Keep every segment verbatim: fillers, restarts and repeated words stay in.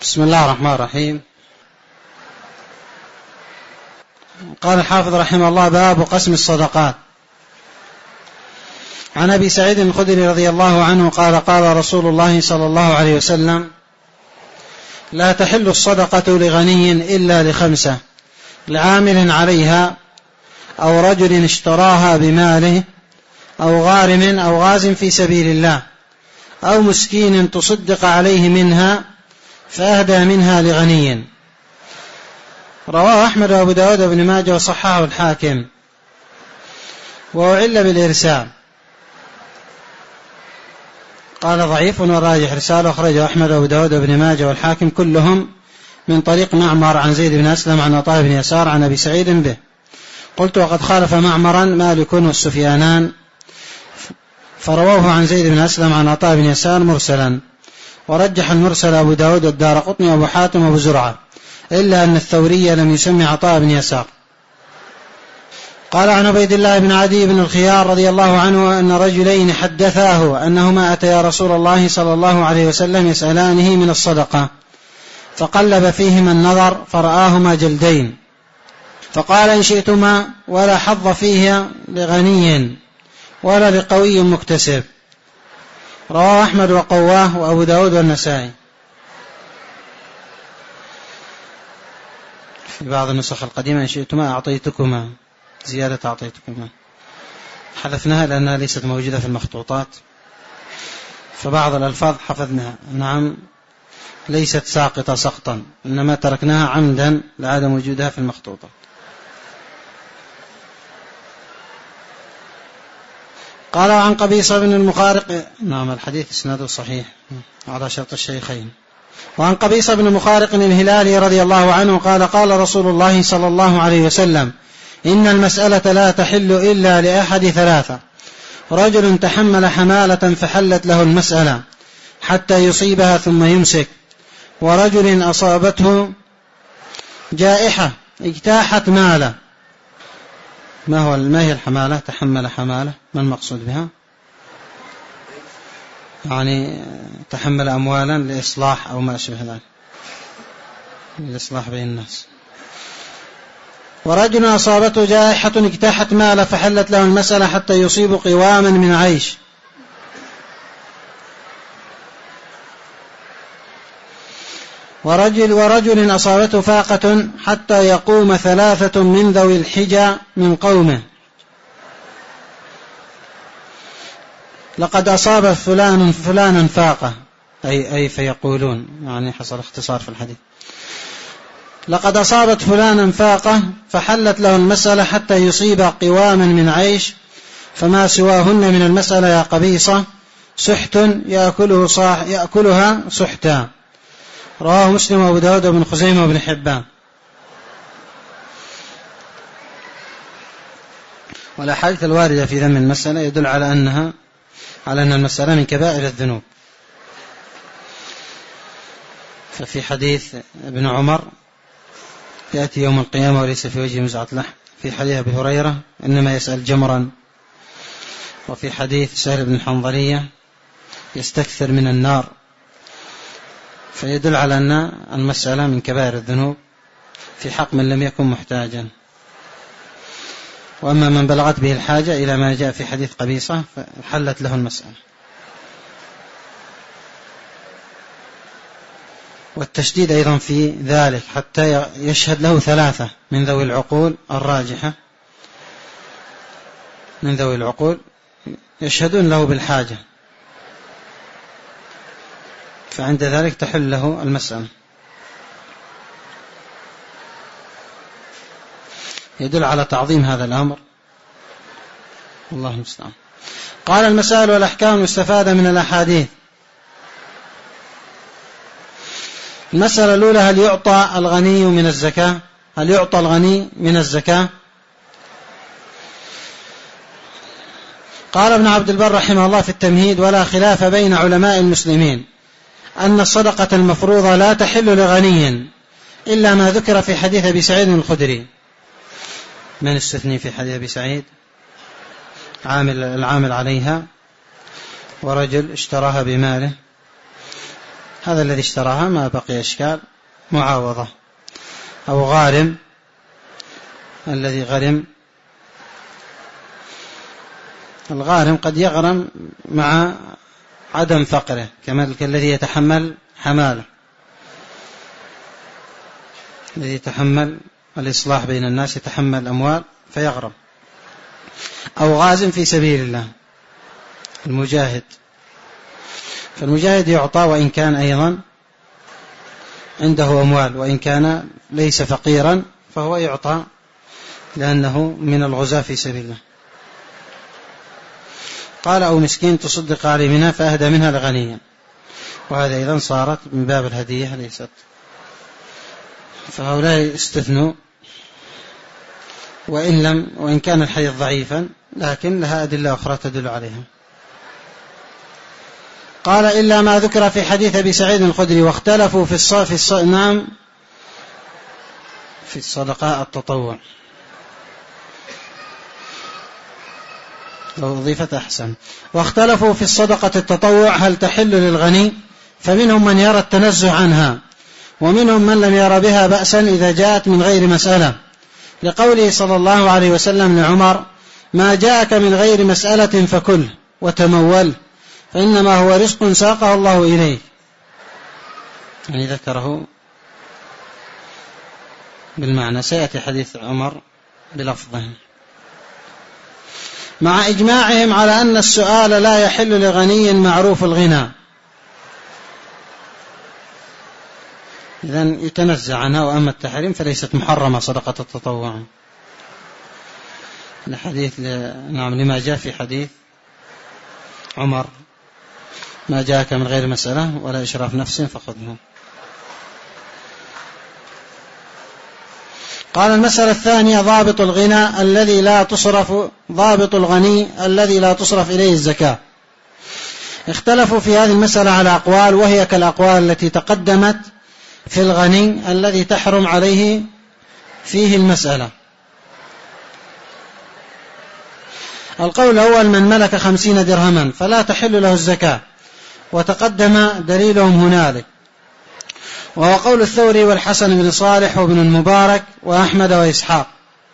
بسم الله الرحمن الرحيم. قال الحافظ رحمه الله: باب قسم الصدقات. عن أبي سعيد الخدري رضي الله عنه قال: قال رسول الله صلى الله عليه وسلم: لا تحل الصدقة لغني إلا لخمسة: لعامل عليها، أو رجل اشتراها بماله، أو غارم أو غاز في سبيل الله، أو مسكين تصدق عليه منها فأهدى منها لغني. رواه أحمد وأبو داود وابن ماجه وصححه الحاكم، وأعل بالإرسال. قال: ضعيف وراجح رسالة، أخرجه أحمد وأبو داود وابن ماجه والحاكم كلهم من طريق معمر عن زيد بن أسلم عن عطاء بن يسار عن أبي سعيد به. قلت: وقد خالف معمرا مالك والسفيانان، فرواه عن زيد بن أسلم عن عطاء بن يسار مرسلا، ورجح المرسل أبو داود والدارقطني وأبو حاتم وأبو زرعة، إلا أن الثوري لم يسمي عطاء بن يسار. قال: عن عبيد الله بن عدي بن الخيار رضي الله عنه أن رجلين حدثاه أنهما أتيا رسول الله صلى الله عليه وسلم يسألانه من الصدقة، فقلب فيهما النظر فرآهما جلدين، فقال: إن شئتما ولا حظ فيها لغني ولا لقوي مكتسب. رواه أحمد وقواه وأبو داود والنسائي. في بعض النسخ القديمة: إن شئتما أعطيتكما، زيادة أعطيتكما، حذفناها لأنها ليست موجودة في المخطوطات، فبعض الألفاظ حفظناها. نعم، ليست ساقطة سقطا، إنما تركناها عمدا لعدم وجودها في المخطوطات. قال: عن قبيصة بن المخارق، نعم الحديث اسناده صحيح على شرط الشيخين. وعن قبيصة بن المخارق الهلالي رضي الله عنه قال: قال رسول الله صلى الله عليه وسلم: إن المسألة لا تحل إلا لأحد ثلاثة: رجل تحمل حمالة فحلت له المسألة حتى يصيبها ثم يمسك، ورجل أصابته جائحة اجتاحت ماله. ما هو ما هي الحمالة؟ تحمل حمالة، ما المقصود بها؟ يعني تحمل أموالا لإصلاح أو ما أشبه ذلك، لإصلاح بين الناس. ورجل أصابته جائحة اجتاحت ماله فحلت له المسألة حتى يصيب قواما من عيش. ورجل, ورجل أصابته فاقة حتى يقوم ثلاثة من ذوي الحجى من قومه. لقد أصاب فلان فلانا فاقة، أي, أي فيقولون، يعني حصل اختصار في الحديث. لقد أصابت فلانا فاقة فحلت له المسألة حتى يصيب قواما من عيش، فما سواهن من المسألة يا قبيصة سحت يأكله صاح يأكلها سحتا. رواه مسلم وأبو داود وابن خزيمة وابن حبان. والأحاديث الواردة في ذم المسألة يدل على أنها على أن المسألة من كبائر الذنوب. ففي حديث ابن عمر: يأتي يوم القيامة وليس في وجهه مزعة لحم. في حديث أبي هريرة: إنما يسأل جمرا. وفي حديث سهل بن الحنظلية: يستكثر من النار. فيدل على أن المسألة من كبائر الذنوب في حق من لم يكن محتاجا. وأما من بلغت به الحاجة إلى ما جاء في حديث قبيصة فحلت له المسألة. والتشديد أيضا في ذلك حتى يشهد له ثلاثة من ذوي العقول الراجحة، من ذوي العقول يشهدون له بالحاجة، فعند ذلك تحل له المسألة. يدل على تعظيم هذا الأمر، الله المستعان. قال: المسائل والأحكام المستفادة من الأحاديث. المسألة الأولى: هل يعطى الغني من الزكاة؟ هل يعطى الغني من الزكاة؟ قال ابن عبد البر رحمه الله في التمهيد: ولا خلاف بين علماء المسلمين أن الصدقة المفروضة لا تحل لغني إلا ما ذكر في حديث أبي سعيد الخدري. من استثني في حديث أبي سعيد؟ عامل العامل عليها، ورجل اشتراها بماله. هذا الذي اشتراها ما بقي إشكال، معاوضة. أو غارم، الذي غرم، الغارم قد يغرم مع عدم فقره كالذي يتحمل حماله، الذي يتحمل الإصلاح بين الناس، يتحمل الأموال فيغرم. أو غازم في سبيل الله، المجاهد، فالمجاهد يعطى وإن كان أيضا عنده أموال، وإن كان ليس فقيرا فهو يعطى لأنه من الغزاة في سبيل الله. قال أو مسكين تصدق عليه منها فأهدى منها لغنيا، وهذا أيضا صارت من باب الهدية ليست، فهؤلاء استثنوا وإن لم وإن كان الحديث ضعيفا لكن لها أدلة أخرى تدل عليها. قال إلا ما ذكر في حديث أبي سعيد الخدري واختلفوا في الص... في الص... نعم في الصدقاء التطوع، لو أضيفت أحسن. واختلفوا في الصدقة التطوع هل تحل للغني، فمنهم من يرى التنزه عنها، ومنهم من لم يرى بها بأسا إذا جاءت من غير مسألة، لقوله صلى الله عليه وسلم لعمر ما جاءك من غير مسألة فكل وتمول فإنما هو رزق ساقه الله إليه، يعني ذكره بالمعنى، سيأتي حديث عمر بلفظه. مع إجماعهم على أن السؤال لا يحل لغني معروف الغنى، إذن يتنزع عنها، وأما التحريم فليست محرمة صدقة التطوع، الحديث نعم لما جاء في حديث عمر ما جاءك من غير مسألة ولا إشراف نفس فخذه. قال المسألة الثانية ضابط الغنى الذي لا تصرف ضابط الغني الذي لا تصرف إليه الزكاة. اختلفوا في هذه المسألة على أقوال، وهي كالأقوال التي تقدمت في الغني الذي تحرم عليه فيه المسألة. القول الأول من ملك خمسين درهما فلا تحل له الزكاة، وتقدم دليلهم هنالك، وهو قول الثوري والحسن بن صالح وابن المبارك وأحمد وإسحاق.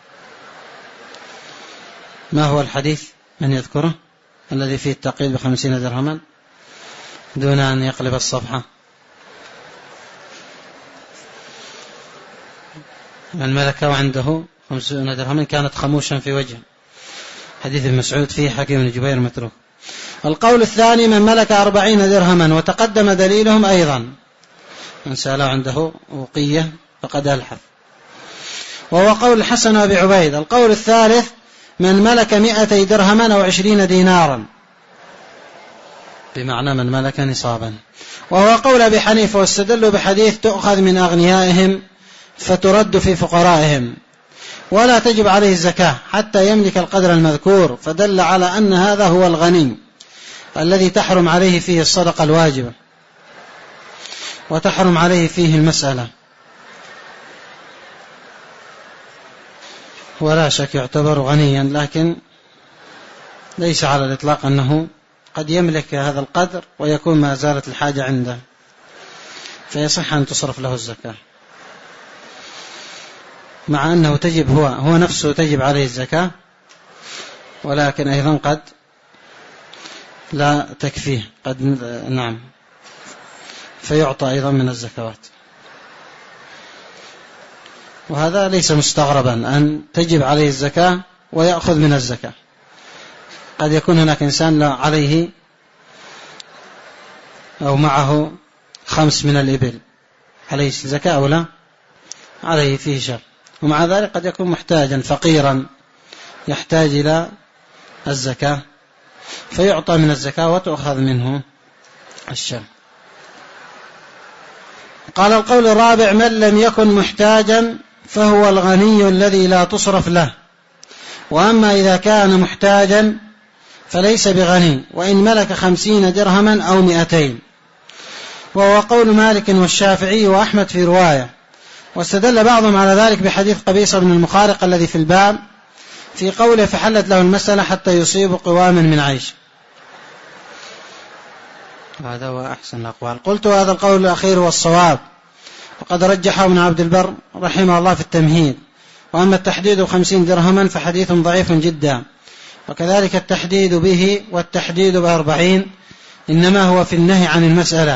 ما هو الحديث من يذكره الذي فيه التقييد بخمسين درهما دون أن يقلب الصفحة؟ من ملك وعنده خمسين درهما كانت خموشا في وجهه، حديث ابن مسعود فيه حكيم بن جبير متروك. القول الثاني من ملك أربعين درهما، وتقدم دليلهم أيضا، من سأله عنده وقية فقد ألحف، وهو قول الحسن وابي عبيد. القول الثالث من ملك مئتي درهما أو عشرين دينارا، بمعنى من ملك نصابا، وهو قول أبي حنيفة، واستدلوا بحديث تؤخذ من أغنيائهم فترد في فقرائهم، ولا تجب عليه الزكاة حتى يملك القدر المذكور، فدل على أن هذا هو الغني الذي تحرم عليه فيه الصدقة الواجبة وتحرم عليه فيه المسألة، ولا شك يعتبر غنيا، لكن ليس على الإطلاق أنه قد يملك هذا القدر ويكون ما زالت الحاجة عنده، فيصح أن تصرف له الزكاة، مع أنه تجب هو, هو نفسه تجب عليه الزكاة، ولكن أيضا قد لا تكفيه، قد نعم فيعطى أيضا من الزكوات. وهذا ليس مستغربا أن تجب عليه الزكاة ويأخذ من الزكاة. قد يكون هناك إنسان لا عليه أو معه خمس من الإبل، عليه الزكاة أو لا عليه فيه شر، ومع ذلك قد يكون محتاجا فقيرا يحتاج إلى الزكاة، فيعطى من الزكاة وتأخذ منه الشر. قال القول الرابع من لم يكن محتاجا فهو الغني الذي لا تصرف له، وأما إذا كان محتاجا فليس بغني وإن ملك خمسين درهما أو مئتين، وهو قول مالك والشافعي وأحمد في رواية. واستدل بعضهم على ذلك بحديث قبيصة بن المخارق الذي في الباب في قوله فحلت له المسألة حتى يصيب قواما من عيش. هذا هو أحسن الأقوال. قلت هذا القول الأخير هو الصواب، وقد رجحه ابن عبد البر رحمه الله في التمهيد. وأما التحديد خمسين درهما فحديث ضعيف جدا، وكذلك التحديد به والتحديد بأربعين إنما هو في النهي عن المسألة،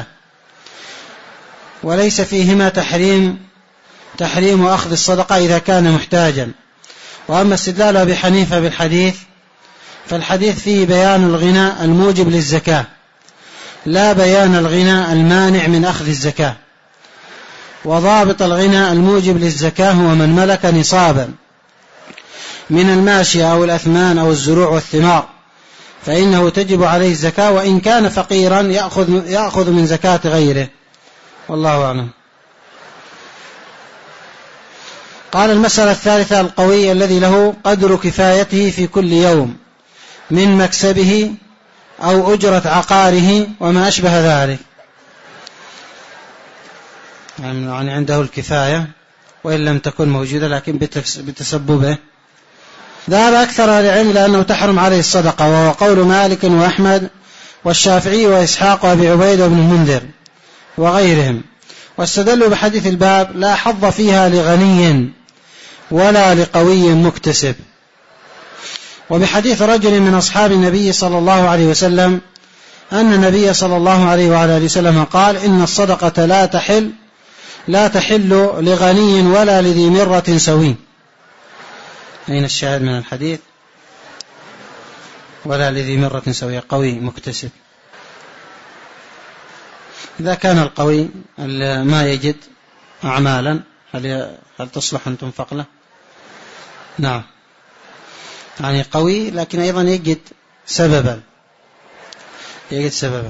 وليس فيهما تحريم تحريم أخذ الصدقة إذا كان محتاجا. وأما استدلال أبي حنيفة بالحديث فالحديث فيه بيان الغنى الموجب للزكاة، لا بيان الغنى المانع من أخذ الزكاة. وضابط الغنى الموجب للزكاة هو من ملك نصابا من الماشية أو الأثمان أو الزروع والثمار، فإنه تجب عليه الزكاة، وإن كان فقيرا يأخذ, يأخذ من زكاة غيره، والله أعلم. قال المسألة الثالثة القوي الذي له قدر كفايته في كل يوم من مكسبه أو أجرة عقاره وما أشبه ذلك، يعني عنده الكفاية وإن لم تكن موجودة لكن بتسببه. ذهب أكثر أهل العلم لأنه تحرم عليه الصدقة، وهو قول مالك وأحمد والشافعي وإسحاق وأبي عبيد وابن المنذر وغيرهم، واستدلوا بحديث الباب لا حظ فيها لغني ولا لقوي مكتسب، وبحديث رجل من أصحاب النبي صلى الله عليه وسلم أن النبي صلى الله عليه وعلى آله وسلم قال إن الصدقة لا تحل لا تحل لغني ولا لذي مرة سوي. أين الشاهد من الحديث؟ ولا لذي مرة سوي، قوي مكتسب. إذا كان القوي ما يجد أعمالا هل هل تصلح أن تنفق له؟ نعم، يعني قوي لكن أيضا يجد سببا يجد سببا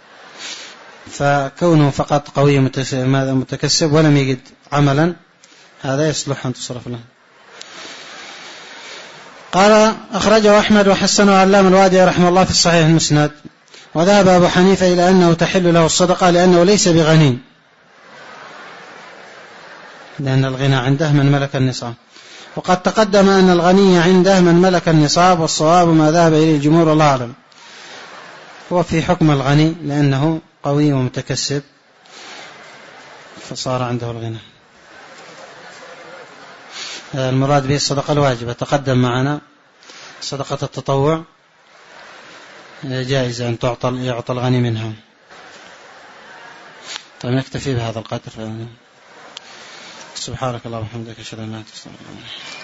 فكونه فقط قوي متكسب ولم يجد عملا هذا يصلح أن تصرف له. قال أخرجه أحمد وحسنه علام الوادي رحمه الله في الصحيح المسند. وذهب أبو حنيفة إلى أنه تحل له الصدقة لأنه ليس بغني، لأن الغنى عنده من ملك النصاب، وقد تقدم أن الغني عنده من ملك النصاب، والصواب ما ذهب إليه الجمهور والله أعلم. هو في حكم الغني لأنه قوي ومتكسب فصار عنده الغنى. المراد به الصدقة الواجبة تقدم معنا، صدقة التطوع جائزة أن تعطى يعطى الغني منها. طيب نكتفي بهذا القدر. سبحانك اللهم وبحمدك أشهد أن لا إله إلا أنت أستغفرك.